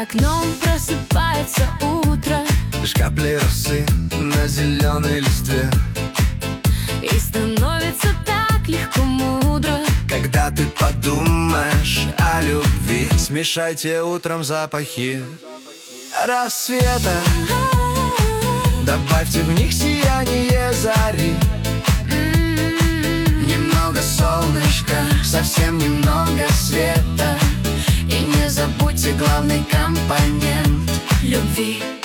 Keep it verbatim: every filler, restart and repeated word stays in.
За окном просыпается утро, лишь капли росы на зеленой листве. и становится так легко мудро, когда ты подумаешь о любви. Смешайте утром запахи рассвета, добавьте в них сияние зари. Немного солнышка, совсем немного света, и не забудьте главный компонент любви.